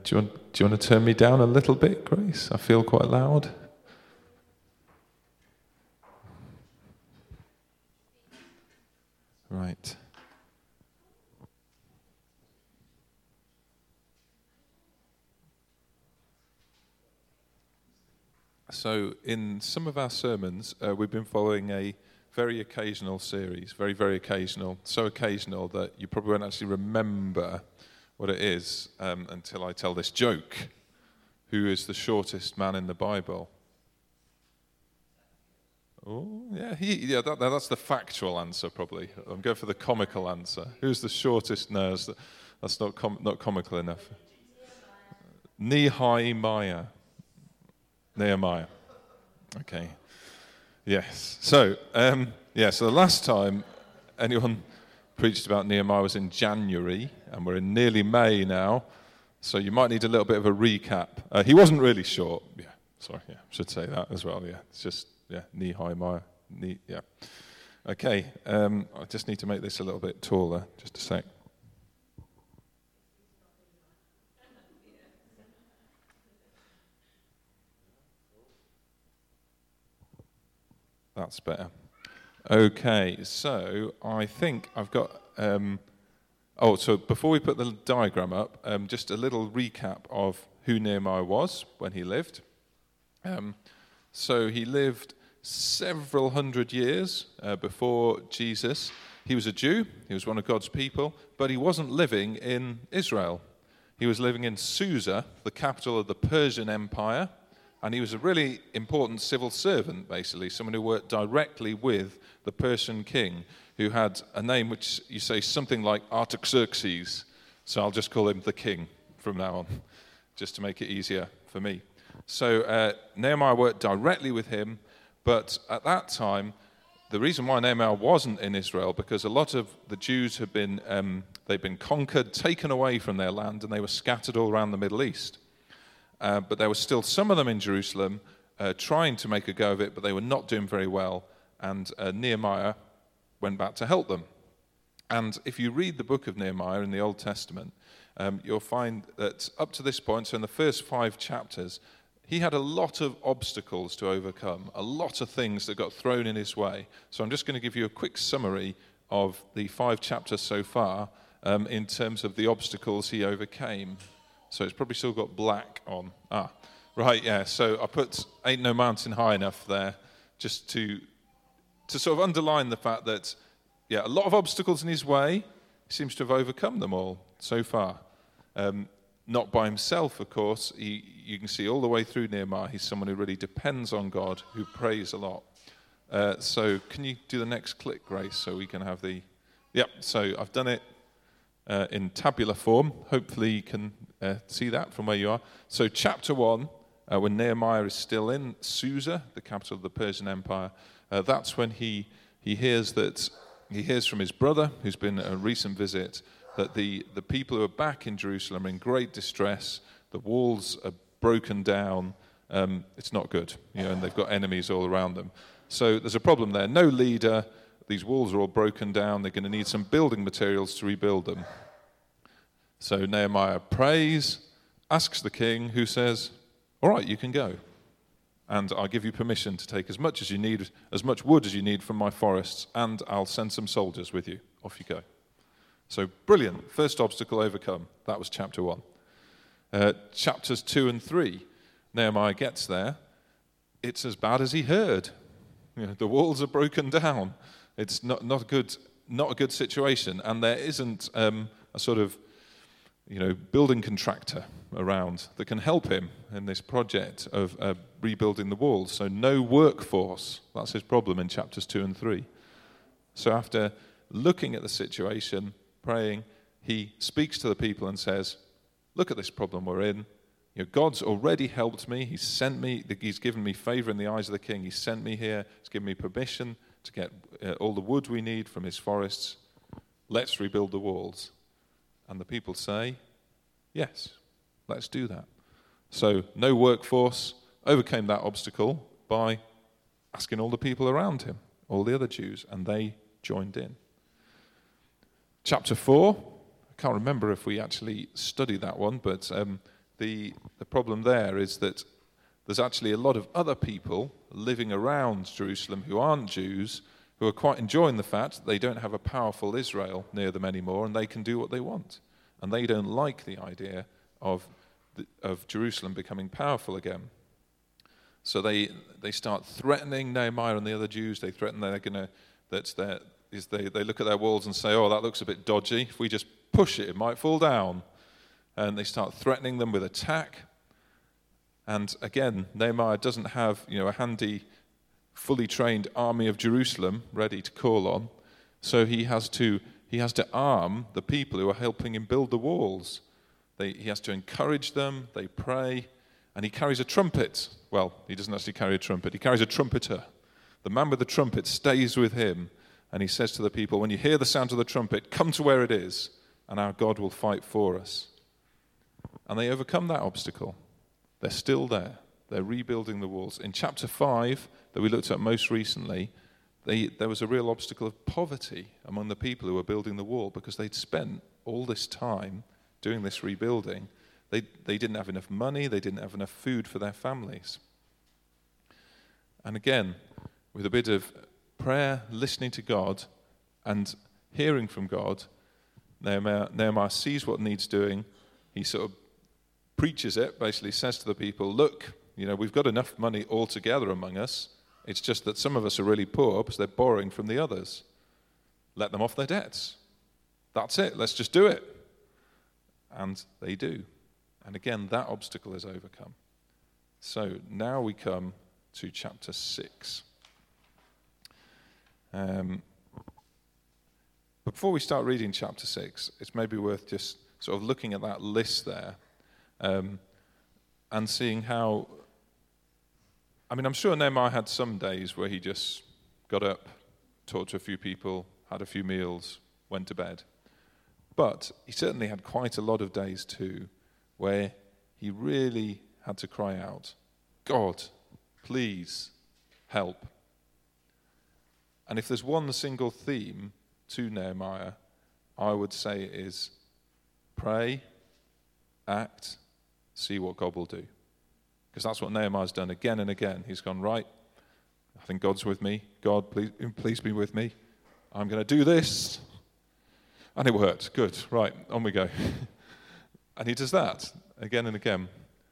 Do you want to turn me down a little bit, Grace? I feel quite loud. Right. So in some of our sermons, we've been following a very occasional series, very, very occasional, so occasional that you probably won't actually remember what it is until I tell this joke. Who is the shortest man in the Bible? Oh, yeah, that's the factual answer, probably. I'm going for the comical answer. Who's the shortest? No, that's not comical enough. Nehemiah. Okay. Yes. So, so the last time anyone preached about Nehemiah was in January, and we're in nearly May now, so you might need a little bit of a recap. He wasn't really short. Should say that as well. Yeah, it's just, Nehemiah. Okay, I just need to make this a little bit taller, just a sec. That's better. Okay, so I think I've got... so before we put the diagram up, just a little recap of who Nehemiah was when he lived. So he lived several hundred years before Jesus. He was a Jew, he was one of God's people, but he wasn't living in Israel. He was living in Susa, the capital of the Persian Empire, and he was a really important civil servant, basically, someone who worked directly with the Persian king, who had a name which you say something like Artaxerxes. So I'll just call him the king from now on, just to make it easier for me. So Nehemiah worked directly with him, but at that time, the reason why Nehemiah wasn't in Israel, because a lot of the Jews had been, they'd been conquered, taken away from their land, and they were scattered all around the Middle East. But there were still some of them in Jerusalem trying to make a go of it, but they were not doing very well, and Nehemiah went back to help them. And if you read the book of Nehemiah in the Old Testament, you'll find that up to this point, so in the first 5 chapters, he had a lot of obstacles to overcome, a lot of things that got thrown in his way. So I'm just going to give you a quick summary of the 5 chapters so far in terms of the obstacles he overcame. So it's probably still got black on. So I put Ain't No Mountain High Enough there just to sort of underline the fact that, a lot of obstacles in his way. He seems to have overcome them all so far. Not by himself, of course. You can see all the way through Nehemiah, he's someone who really depends on God, who prays a lot. So can you do the next click, Grace, so we can have the... Yep, so I've done it in tabular form. Hopefully you can see that from where you are. So chapter 1, when Nehemiah is still in Susa, the capital of the Persian Empire, that's when he hears from his brother, who's been a recent visit, that the people who are back in Jerusalem are in great distress. The walls are broken down. It's not good, and they've got enemies all around them. So there's a problem there. No leader. These walls are all broken down. They're going to need some building materials to rebuild them. So Nehemiah prays, asks the king, who says, all right, you can go. And I'll give you permission to take as much as you need, as much wood as you need from my forests, and I'll send some soldiers with you. Off you go. So brilliant. First obstacle overcome. That was chapter 1. Chapters 2 and 3, Nehemiah gets there. It's as bad as he heard. The walls are broken down. It's not a good situation, and there isn't a sort of building contractor around that can help him in this project of rebuilding the walls. So no workforce. That's his problem in chapters 2 and 3. So after looking at the situation, praying, he speaks to the people and says, look at this problem we're in. God's already helped me. He's sent me. He's given me favor in the eyes of the king. He's sent me here. He's given me permission to get all the wood we need from his forests. Let's rebuild the walls. And the people say, yes, let's do that. So no workforce, overcame that obstacle by asking all the people around him, all the other Jews, and they joined in. Chapter 4, I can't remember if we actually studied that one, but the problem there is that there's actually a lot of other people living around Jerusalem who aren't Jews, who are quite enjoying the fact that they don't have a powerful Israel near them anymore and they can do what they want. And they don't like the idea of Jerusalem becoming powerful again. So they start threatening Nehemiah and the other Jews. They threaten they look at their walls and say, oh, that looks a bit dodgy. If we just push it, it might fall down. And they start threatening them with attack. And again, Nehemiah doesn't have a handy, fully trained army of Jerusalem ready to call on. So he has to arm the people who are helping him build the walls. He has to encourage them, they pray, and he carries a trumpet. Well, he doesn't actually carry a trumpet, he carries a trumpeter. The man with the trumpet stays with him, and he says to the people, when you hear the sound of the trumpet, come to where it is, and our God will fight for us. And they overcome that obstacle. They're still there. They're rebuilding the walls. In chapter 5, that we looked at most recently, there was a real obstacle of poverty among the people who were building the wall because they'd spent all this time doing this rebuilding. They didn't have enough money. They didn't have enough food for their families. And again, with a bit of prayer, listening to God, and hearing from God, Nehemiah sees what needs doing. He sort of preaches it, basically says to the people, look, we've got enough money altogether among us. It's just that some of us are really poor because they're borrowing from the others. Let them off their debts. That's it. Let's just do it. And they do. And again, that obstacle is overcome. So now we come to chapter 6. Before we start reading chapter 6, it's maybe worth just sort of looking at that list there and seeing how... I'm sure Nehemiah had some days where he just got up, talked to a few people, had a few meals, went to bed. But he certainly had quite a lot of days too where he really had to cry out, God, please help. And if there's one single theme to Nehemiah, I would say it is pray, act, see what God will do. Because that's what Nehemiah's done again and again. He's gone, right, I think God's with me. God, please be with me. I'm going to do this. And it worked. Good. Right, on we go. And he does that again and again.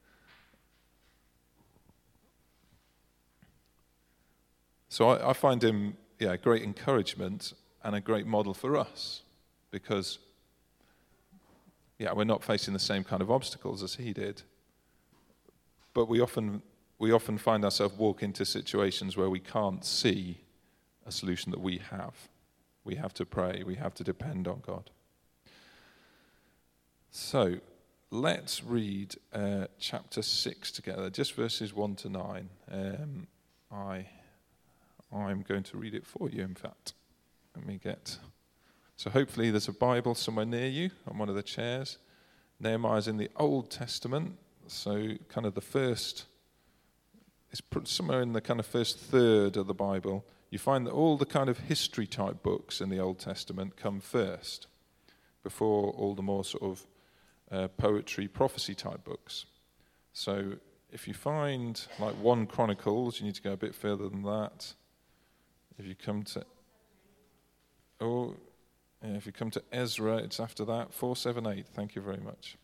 So I find him, great encouragement and a great model for us. Because, we're not facing the same kind of obstacles as he did. But we often find ourselves walk into situations where we can't see a solution that we have. We have to pray. We have to depend on God. So let's read chapter 6 together, just verses 1 to 9. I'm going to read it for you, in fact. So hopefully there's a Bible somewhere near you on one of the chairs. Nehemiah's in the Old Testament. So kind of it's somewhere in the kind of first third of the Bible. You find that all the kind of history type books in the Old Testament come first, before all the more sort of poetry, prophecy type books. So if you find like 1 Chronicles, you need to go a bit further than that. If you come to Ezra, it's after that, 478. Thank you very much.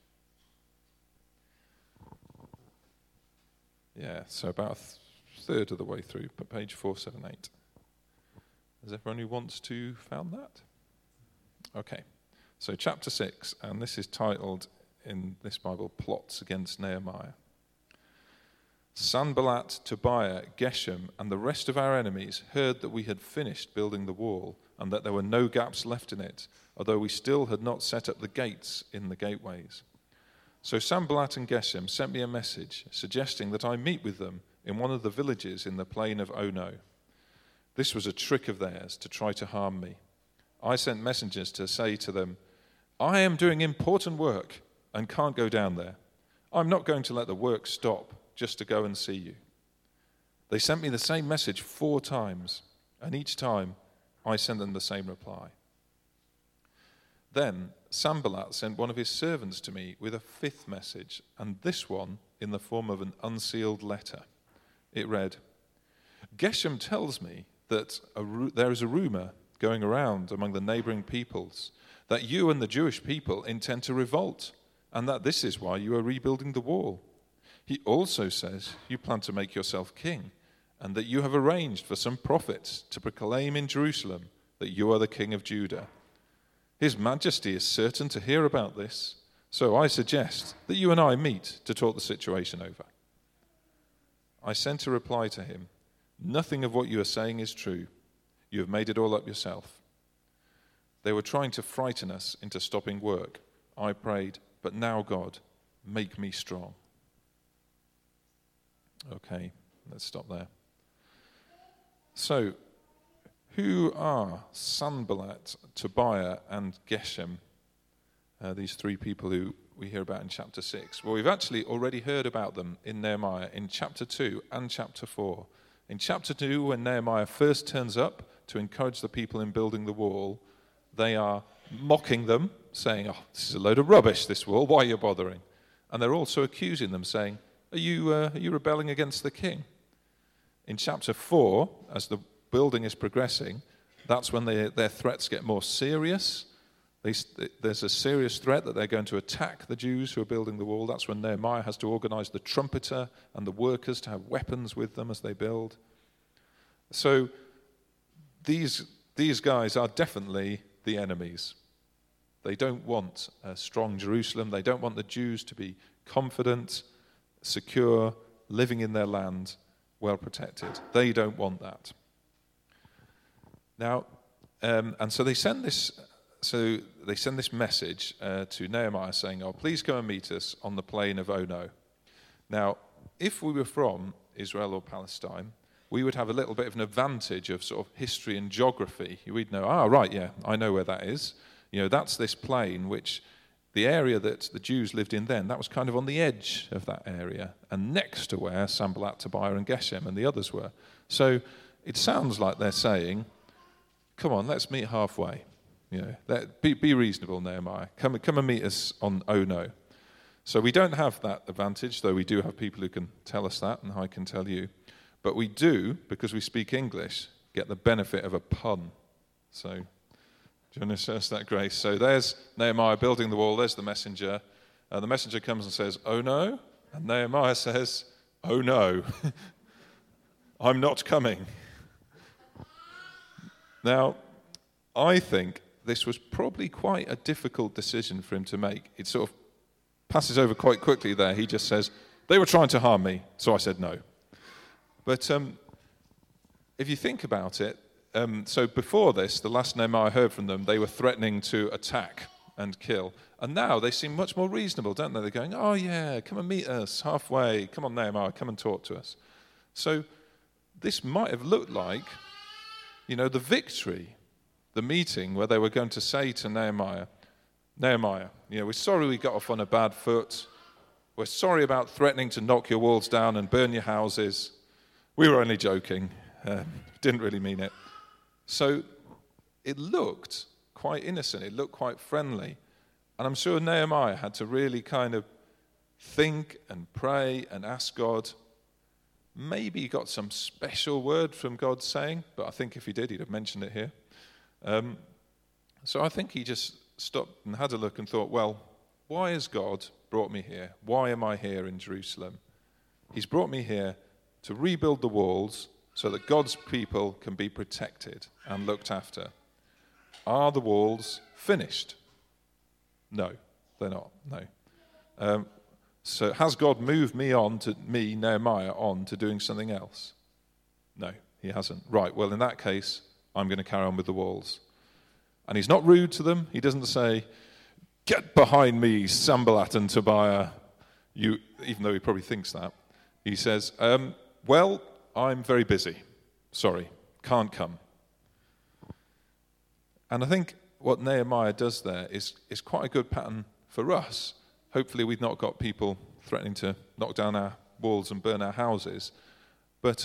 Yeah, so about a third of the way through, page 478. Is everyone who wants to found that? Okay, so chapter 6, and this is titled in this Bible, Plots Against Nehemiah. Sanballat, Tobiah, Geshem, and the rest of our enemies heard that we had finished building the wall and that there were no gaps left in it, although we still had not set up the gates in the gateways. So Sanballat and Geshem sent me a message suggesting that I meet with them in one of the villages in the plain of Ono. This was a trick of theirs to try to harm me. I sent messengers to say to them, I am doing important work and can't go down there. I'm not going to let the work stop just to go and see you. They sent me the same message 4 times, and each time I sent them the same reply. Then Sanballat sent one of his servants to me with a fifth message, and this one in the form of an unsealed letter. It read, Geshem tells me that there is a rumor going around among the neighboring peoples that you and the Jewish people intend to revolt, and that this is why you are rebuilding the wall. He also says you plan to make yourself king, and that you have arranged for some prophets to proclaim in Jerusalem that you are the king of Judah. His Majesty is certain to hear about this, so I suggest that you and I meet to talk the situation over. I sent a reply to him, Nothing of what you are saying is true. You have made it all up yourself. They were trying to frighten us into stopping work. I prayed, but now, God, make me strong. Okay, let's stop there. So, who are Sanballat, Tobiah, and Geshem? These three people who we hear about in chapter 6. Well, we've actually already heard about them in Nehemiah in chapter 2 and chapter 4. In chapter 2, when Nehemiah first turns up to encourage the people in building the wall, they are mocking them, saying, oh, this is a load of rubbish, this wall, why are you bothering? And they're also accusing them, saying, are you rebelling against the king? In chapter 4, as the building is progressing, that's when their threats get more serious. There's a serious threat that they're going to attack the Jews who are building the wall. That's when Nehemiah has to organize the trumpeter and the workers to have weapons with them as they build. So these guys are definitely the enemies. They don't want a strong Jerusalem. They don't want the Jews to be confident, secure, living in their land, well protected. They don't want that. Now, and so they send this. So they send this message to Nehemiah saying, oh, please come and meet us on the plain of Ono. Now, if we were from Israel or Palestine, we would have a little bit of an advantage of sort of history and geography. We'd know, right, yeah, I know where that is. You know, that's this plain, which the area that the Jews lived in then, that was kind of on the edge of that area, and next to where Sanballat, Tobiah, and Geshem and the others were. So it sounds like they're saying, come on, let's meet halfway. You know, be reasonable, Nehemiah. Come and meet us on Ono. So we don't have that advantage, though we do have people who can tell us that, and I can tell you. But we do, because we speak English, get the benefit of a pun. So, do you want to show us that, Grace? So there's Nehemiah building the wall. There's the messenger. The messenger comes and says, oh no. And Nehemiah says, oh no. I'm not coming. Now, I think this was probably quite a difficult decision for him to make. It sort of passes over quite quickly there. He just says, they were trying to harm me, so I said no. But if you think about it, so before this, the last Nehemiah heard from them, they were threatening to attack and kill. And now they seem much more reasonable, don't they? They're going, oh yeah, come and meet us halfway. Come on, Nehemiah, come and talk to us. So this might have looked like, you know, the victory, the meeting where they were going to say to Nehemiah, you know, we're sorry we got off on a bad foot. We're sorry about threatening to knock your walls down and burn your houses. We were only joking. Didn't really mean it. So it looked quite innocent. It looked quite friendly. And I'm sure Nehemiah had to really kind of think and pray and ask God. Maybe he got some special word from God saying, but I think if he did, he'd have mentioned it here. So I think he just stopped and had a look and thought, well, why has God brought me here? Why am I here in Jerusalem? He's brought me here to rebuild the walls so that God's people can be protected and looked after. Are the walls finished? No, they're not, no. So has God moved me, Nehemiah, on to doing something else? No, he hasn't. Right, well, in that case, I'm going to carry on with the walls. And he's not rude to them. He doesn't say, get behind me, Sanballat and Tobiah, even though he probably thinks that. He says, well, I'm very busy. Sorry, can't come. And I think what Nehemiah does there is quite a good pattern for us. Hopefully we've not got people threatening to knock down our walls and burn our houses. But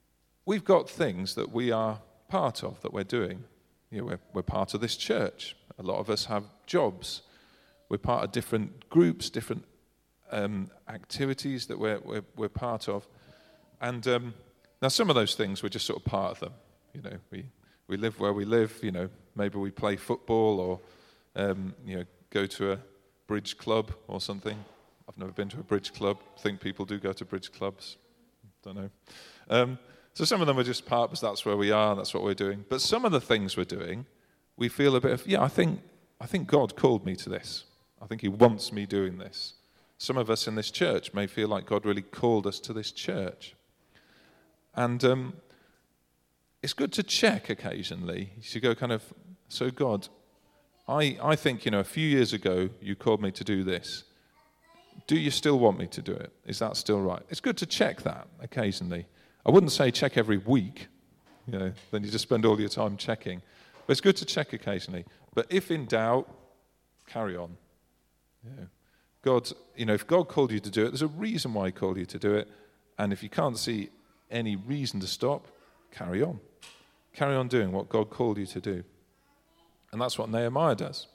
we've got things that we are part of, that we're doing. You know, we're part of this church. A lot of us have jobs. We're part of different groups, different activities that we're part of. And now some of those things, we're just sort of part of them. You know, we live where we live. You know, maybe we play football or, go to a bridge club or something. I've never been to a bridge club. I think people do go to bridge clubs. Don't know. So some of them are just part because that's where we are, that's what we're doing. But some of the things we're doing, we feel a bit of, I think God called me to this. I think he wants me doing this. Some of us in this church may feel like God really called us to this church. And it's good to check occasionally. You should go kind of, so God, I think, a few years ago you called me to do this. Do you still want me to do it? Is that still right? It's good to check that occasionally. I wouldn't say check every week, then you just spend all your time checking. But it's good to check occasionally. But if in doubt, carry on. God, if God called you to do it, there's a reason why he called you to do it. And if you can't see any reason to stop, carry on. Carry on doing what God called you to do. And that's what Nehemiah does.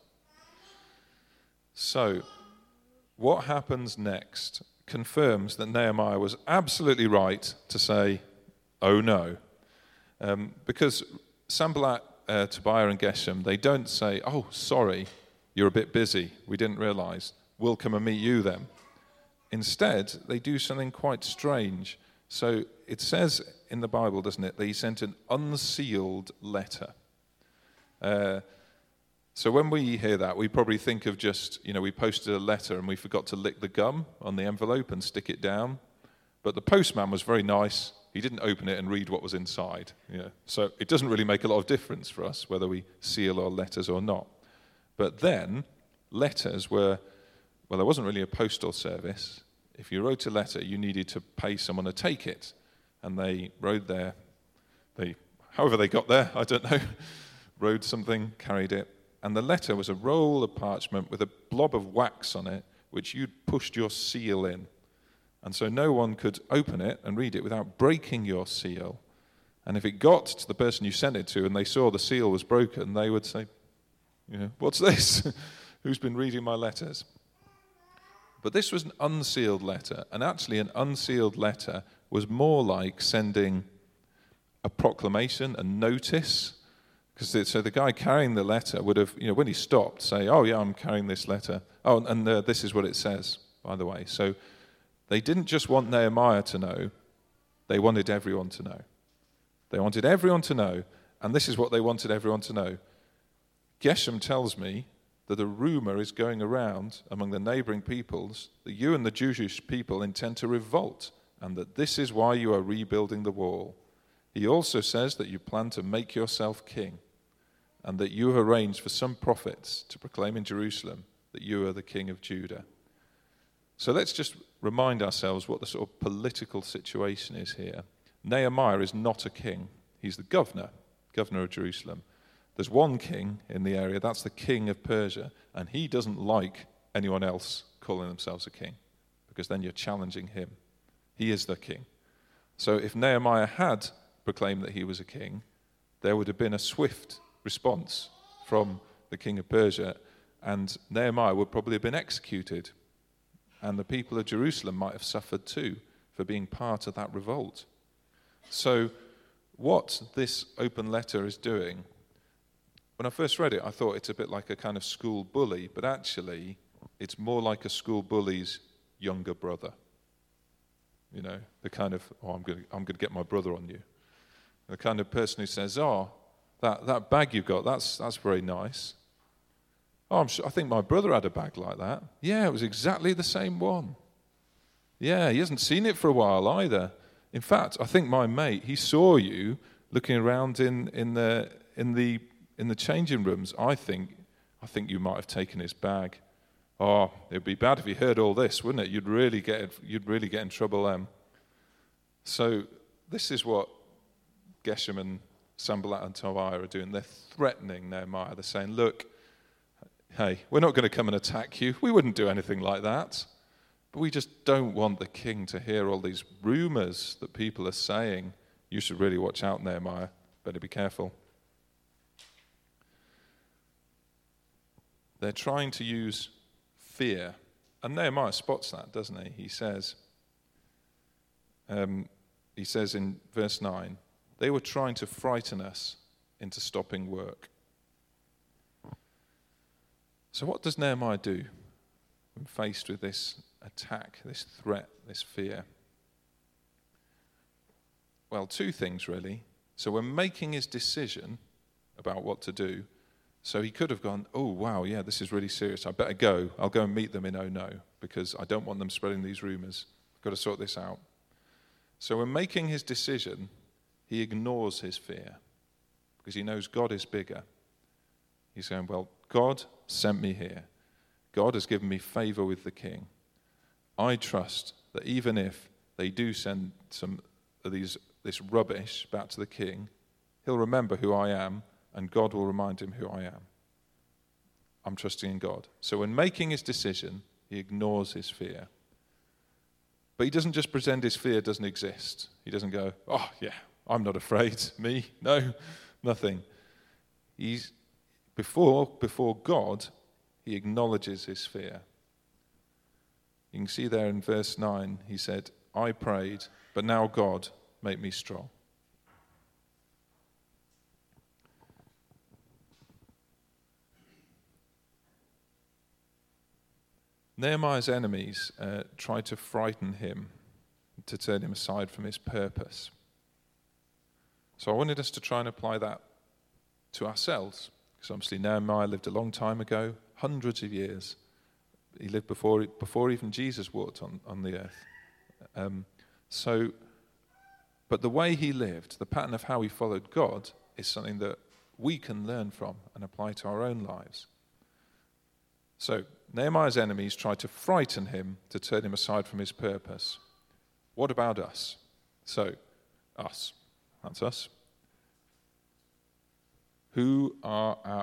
So, what happens next confirms that Nehemiah was absolutely right to say, oh no. Because Sanballat, Tobiah and Geshem, they don't say, oh, sorry, you're a bit busy, we didn't realize, we'll come and meet you then. Instead, they do something quite strange. So it says in the Bible, doesn't it, that he sent an unsealed letter. So when we hear that, we probably think of just, we posted a letter and we forgot to lick the gum on the envelope and stick it down. But the postman was very nice. He didn't open it and read what was inside. So it doesn't really make a lot of difference for us whether we seal our letters or not. But then letters were, there wasn't really a postal service. If you wrote a letter, you needed to pay someone to take it. And they rode there. However they got there, I don't know, rode something, carried it. And the letter was a roll of parchment with a blob of wax on it, which you'd pushed your seal in. And so no one could open it and read it without breaking your seal. And if it got to the person you sent it to and they saw the seal was broken, they would say, what's this? Who's been reading my letters? But this was an unsealed letter. And actually an unsealed letter was more like sending a proclamation, a notice. So the guy carrying the letter would have, when he stopped, say, oh, yeah, I'm carrying this letter. Oh, and this is what it says, by the way. So they didn't just want Nehemiah to know. They wanted everyone to know. They wanted everyone to know, and this is what they wanted everyone to know. Geshem tells me that a rumor is going around among the neighboring peoples that you and the Jewish people intend to revolt, and that this is why you are rebuilding the wall. He also says that you plan to make yourself king, and that you have arranged for some prophets to proclaim in Jerusalem that you are the king of Judah. So let's just remind ourselves what the sort of political situation is here. Nehemiah is not a king. He's the governor of Jerusalem. There's one king in the area, that's the king of Persia, and he doesn't like anyone else calling themselves a king, because then you're challenging him. He is the king. So if Nehemiah had proclaimed that he was a king, there would have been a swift response from the king of Persia, and Nehemiah would probably have been executed. And the people of Jerusalem might have suffered too for being part of that revolt. So what this open letter is doing, when I first read it, I thought it's a bit like a kind of school bully, but actually it's more like a school bully's younger brother. The kind of, I'm going to get my brother on you. The kind of person who says, that bag you've got, that's very nice. Oh, I think my brother had a bag like that. Yeah, it was exactly the same one. Yeah, he hasn't seen it for a while either. In fact, I think my mate, he saw you looking around in the changing rooms. I think you might have taken his bag. Oh, it'd be bad if he heard all this, wouldn't it? You'd really get in trouble. So this is what Geshem and Sanballat and Tobiah are doing. They're threatening Nehemiah. They're saying, look, hey, we're not going to come and attack you. We wouldn't do anything like that. But we just don't want the king to hear all these rumors that people are saying. You should really watch out, Nehemiah. Better be careful. They're trying to use fear. And Nehemiah spots that, doesn't he? He says in verse 9, they were trying to frighten us into stopping work. So what does Nehemiah do when faced with this attack, this threat, this fear? Well, two things really. So when making his decision about what to do, so he could have gone, oh, wow, yeah, this is really serious. I better go. I'll go and meet them in Oh No, because I don't want them spreading these rumors. I've got to sort this out. So when making his decision, he ignores his fear because he knows God is bigger. He's saying, well, God sent me here. God has given me favor with the king. I trust that even if they do send some of this rubbish back to the king, he'll remember who I am, and God will remind him who I am. I'm trusting in God. So when making his decision, he ignores his fear. But he doesn't just pretend his fear doesn't exist. He doesn't go, oh, yeah, I'm not afraid. Me? No, nothing. He's before God, he acknowledges his fear. You can see there in verse 9, he said, I prayed, but now God, make me strong. Nehemiah's enemies tried to frighten him, to turn him aside from his purpose. So I wanted us to try and apply that to ourselves, because obviously Nehemiah lived a long time ago, hundreds of years. He lived before even Jesus walked on the earth. But the way he lived, the pattern of how he followed God, is something that we can learn from and apply to our own lives. So Nehemiah's enemies tried to frighten him to turn him aside from his purpose. What about us? So, us. That's us. Who are our...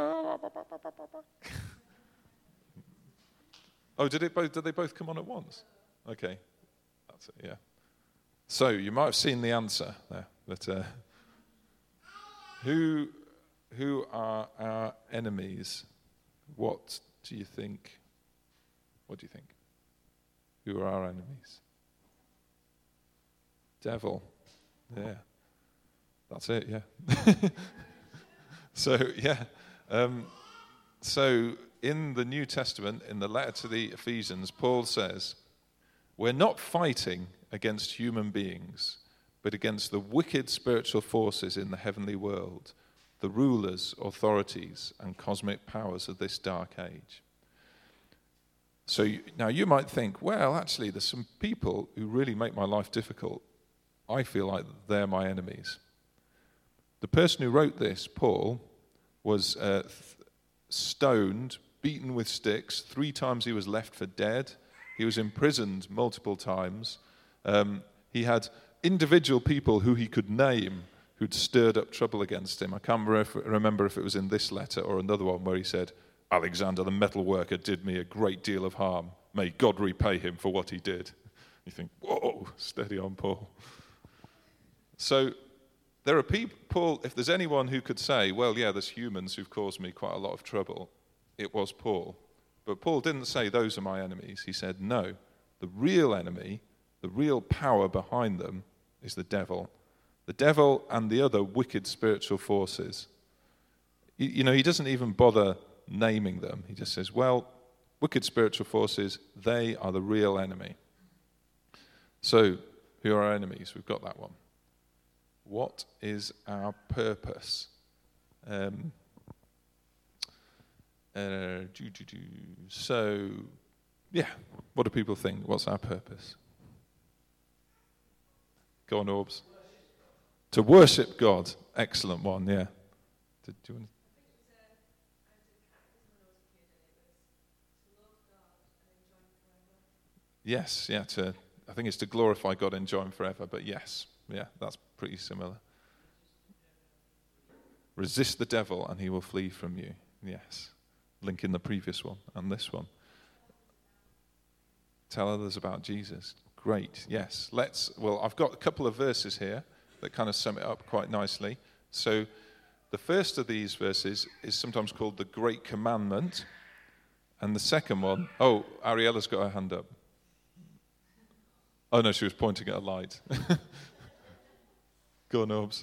Oh, did they both come on at once? Okay. That's it, yeah. So, you might have seen the answer there. But who are our enemies? What do you think? What do you think? Who are our enemies? Devil. Yeah. That's it, yeah. So in the New Testament, in the letter to the Ephesians, Paul says, we're not fighting against human beings, but against the wicked spiritual forces in the heavenly world, the rulers, authorities, and cosmic powers of this dark age. So now you might think, well, actually, there's some people who really make my life difficult. I feel like they're my enemies. The person who wrote this, Paul, was stoned, beaten with sticks. 3 times he was left for dead. He was imprisoned multiple times. He had individual people who he could name who'd stirred up trouble against him. I can't remember if it was in this letter or another one where he said, Alexander the metal worker did me a great deal of harm. May God repay him for what he did. You think, whoa, steady on, Paul. So there are people, if there's anyone who could say, well, yeah, there's humans who've caused me quite a lot of trouble, it was Paul. But Paul didn't say those are my enemies. He said, no, the real enemy, the real power behind them is the devil. The devil and the other wicked spiritual forces. He doesn't even bother naming them. He just says, well, wicked spiritual forces, they are the real enemy. So, who are our enemies? We've got that one. What is our purpose? So, yeah, what do people think? What's our purpose? Go on, Orbs. To worship God. Excellent one, yeah. Do you want to... Yes, yeah, I think it's to glorify God and enjoy Him forever, but yes, yeah, that's pretty similar. Resist the devil and he will flee from you. Yes. Link in the previous one and this one. Tell others about Jesus. Great, yes. I've got a couple of verses here that kind of sum it up quite nicely. So the first of these verses is sometimes called the Great Commandment, And the second one, oh, Ariella's got her hand up. Oh, no, she was pointing at a light. Go on, Orbs.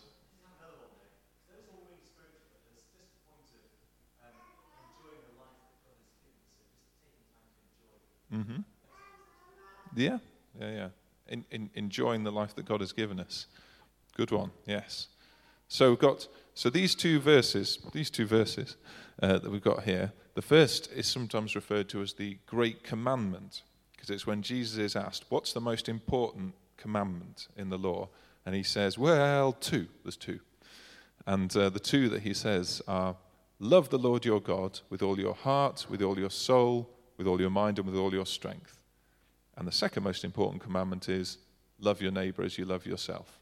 Mm-hmm. Yeah. Enjoying the life that God has given us. Good one, yes. So we've got these two verses that we've got here. The first is sometimes referred to as the Great Commandment, because it's when Jesus is asked, what's the most important commandment in the law? And he says, well, two. There's two. And the two that he says are, love the Lord your God with all your heart, with all your soul, with all your mind, and with all your strength. And the second most important commandment is, love your neighbor as you love yourself.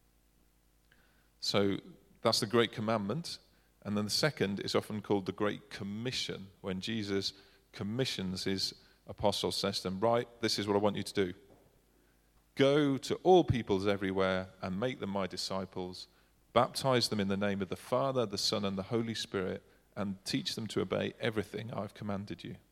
So that's the Great Commandment. And then the second is often called the Great Commission, when Jesus commissions his apostles, says to them, right, this is what I want you to do. Go to all peoples everywhere and make them my disciples, baptize them in the name of the Father, the Son, and the Holy Spirit, and teach them to obey everything I've commanded you.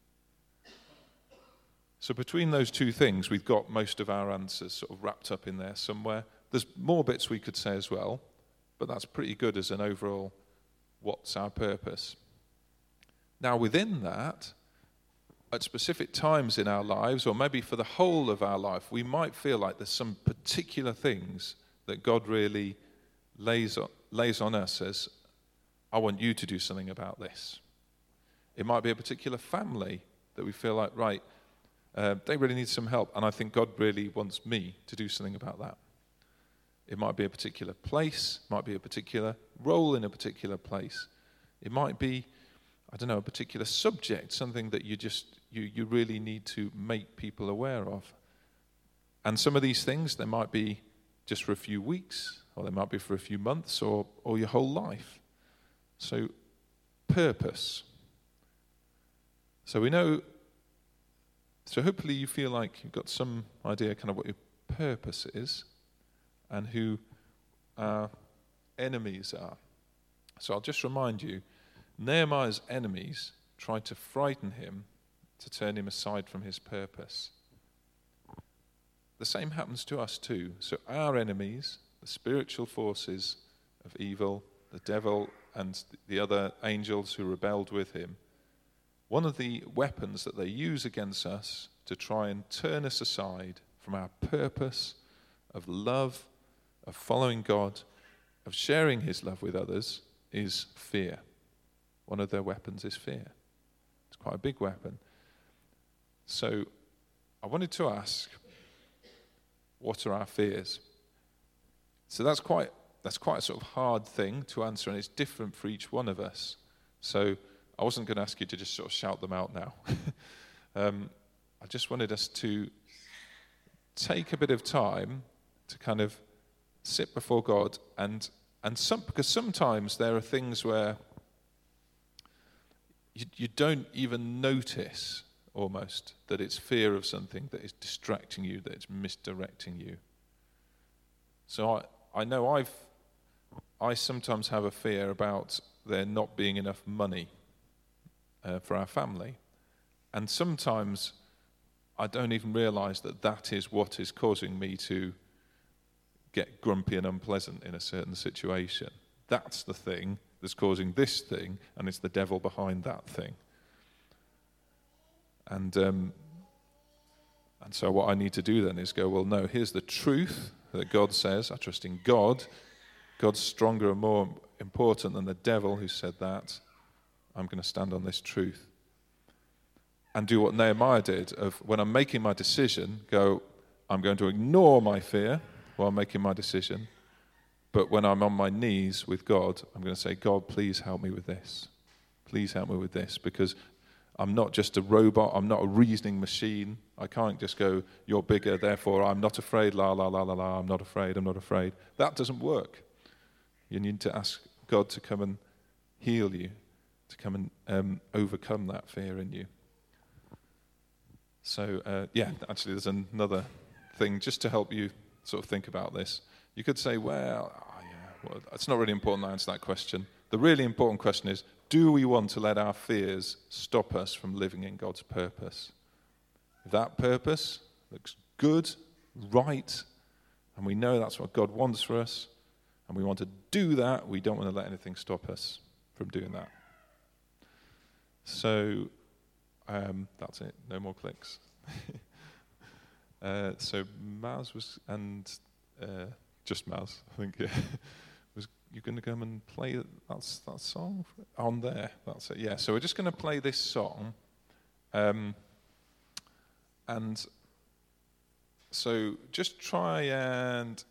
So between those two things, we've got most of our answers sort of wrapped up in there somewhere. There's more bits we could say as well, but that's pretty good as an overall, what's our purpose? Now within that, at specific times in our lives, or maybe for the whole of our life, we might feel like there's some particular things that God really lays on us as, I want you to do something about this. It might be a particular family that we feel like, right, they really need some help, and I think God really wants me to do something about that. It might be a particular place, might be a particular role in a particular place. It might be, I don't know, a particular subject, something that you really need to make people aware of. And some of these things, they might be just for a few weeks, or they might be for a few months, or your whole life. So, purpose. So we know, so hopefully you feel like you've got some idea kind of what your purpose is and who our enemies are. So I'll just remind you, Nehemiah's enemies tried to frighten him to turn him aside from his purpose. The same happens to us too. So our enemies, the spiritual forces of evil, the devil and the other angels who rebelled with him, one of the weapons that they use against us to try and turn us aside from our purpose of love, of following God, of sharing his love with others, is fear. One of their weapons is fear. It's quite a big weapon. So I wanted to ask, what are our fears? So that's quite a sort of hard thing to answer, and it's different for each one of us. So I wasn't going to ask you to just sort of shout them out now. I just wanted us to take a bit of time to kind of sit before God, because sometimes there are things where you don't even notice almost that it's fear of something that is distracting you, that it's misdirecting you. So I know I sometimes have a fear about there not being enough money for our family. And sometimes I don't even realize that is what is causing me to get grumpy and unpleasant in a certain situation. That's the thing that's causing this thing, and it's the devil behind that thing. And so what I need to do then is go, well, no, here's the truth that God says. I trust in God. God's stronger and more important than the devil who said that. I'm going to stand on this truth. And do what Nehemiah did, of when I'm making my decision, go, I'm going to ignore my fear while making my decision. But when I'm on my knees with God, I'm going to say, God, please help me with this. Please help me with this, because I'm not just a robot. I'm not a reasoning machine. I can't just go, you're bigger, therefore I'm not afraid, la, la, la, la, la, I'm not afraid, I'm not afraid. That doesn't work. You need to ask God to come and heal you, to come and overcome that fear in you. So, actually there's another thing just to help you sort of think about this. You could say, well, it's not really important to answer that question. The really important question is, do we want to let our fears stop us from living in God's purpose? If that purpose looks good, right, and we know that's what God wants for us, and we want to do that, we don't want to let anything stop us from doing that. So that's it. No more clicks. So Maz was, and just Maz, I think, was you going to come and play that song on there? That's it. Yeah. So we're just going to play this song, and so just try and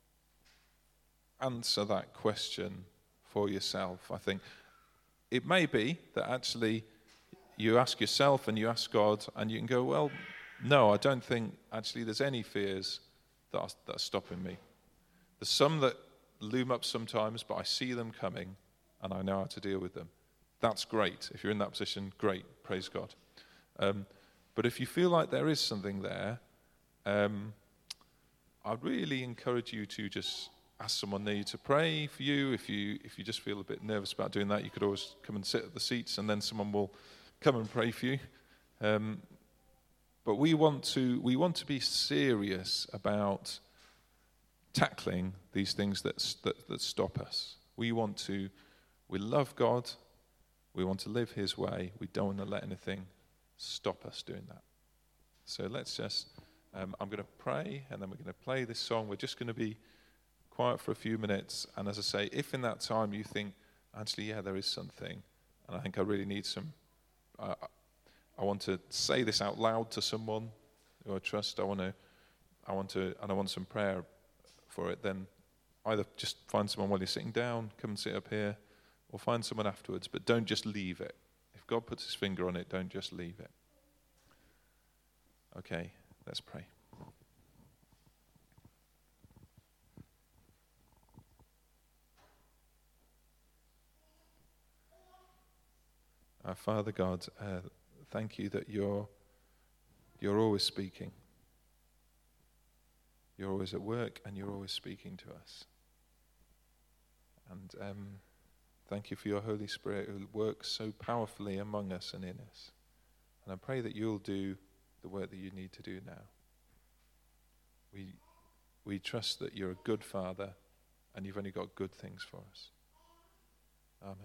answer that question for yourself. I think it may be that actually you ask yourself and you ask God, and you can go, well, no, I don't think actually there's any fears that are stopping me. There's some that loom up sometimes, but I see them coming and I know how to deal with them. That's great. If you're in that position, great. Praise God. But if you feel like there is something there, I'd really encourage you to just ask someone near you to pray for you. If you just feel a bit nervous about doing that, you could always come and sit at the seats, and then someone will come and pray for you. But we want to be serious about tackling these things that stop us. We love God. We want to live His way. We don't want to let anything stop us doing that. So let's just. I'm going to pray, and then we're going to play this song. We're just going to be quiet for a few minutes. And as I say, if in that time you think, actually, yeah, there is something, and I think I really need some. I want to say this out loud to someone who I trust. I want some prayer for it. Then either just find someone while you're sitting down, come and sit up here, or find someone afterwards. But don't just leave it. If God puts His finger on it, don't just leave it. Okay, let's pray. Our Father God, thank you that you're always speaking. You're always at work, and you're always speaking to us. And thank you for your Holy Spirit who works so powerfully among us and in us. And I pray that you'll do the work that you need to do now. We trust that you're a good Father, and you've only got good things for us. Amen.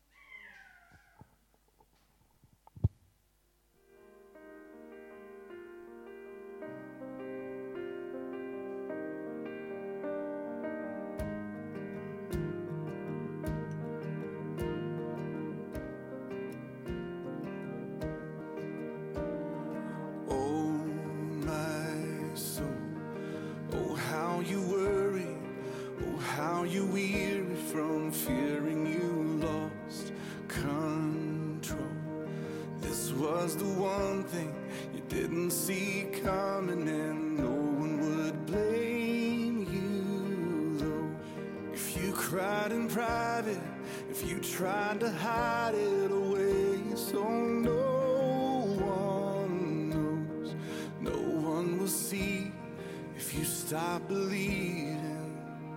Tried to hide it away so no one knows, no one will see if you stop believing.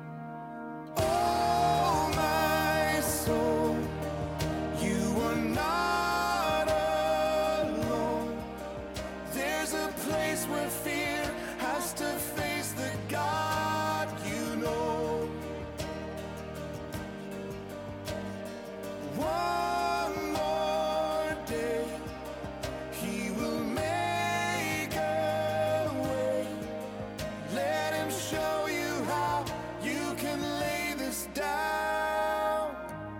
Oh, my soul, you are not alone. There's a place where fear has to face the God you know. One more day, He will make a way. Let Him show you how you can lay this down.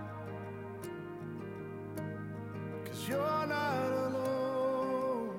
'Cause you're not alone.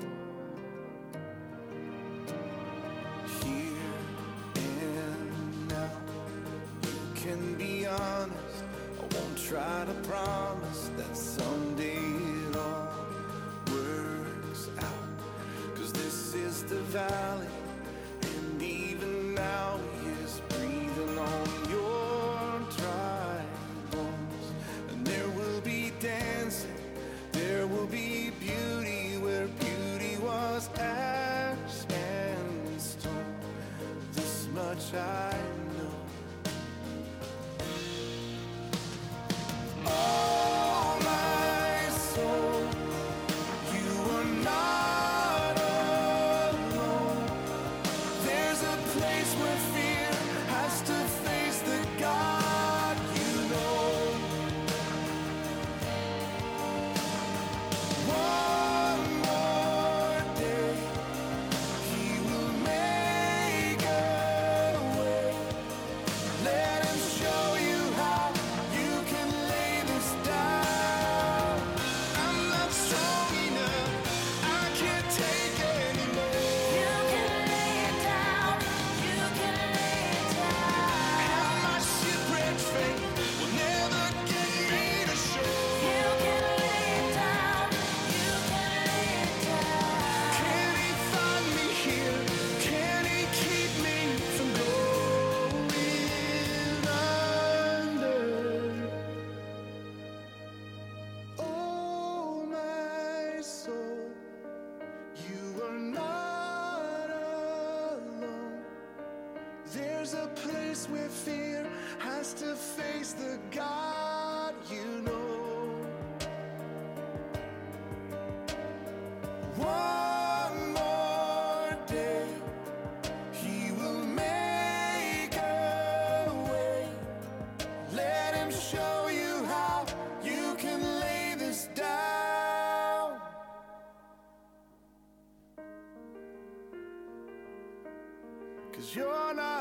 Here and now, you can be honest. I won't try to promise that someday it all works out. 'Cause this is the valley, and even now He is breathing on your dry bones. And there will be dancing, there will be beauty where beauty was ash and stone. This much I know. Oh, my there's a place where fear has to face the God you know. One more day, He will make a way. Let Him show you how you can lay this down. 'Cause you're not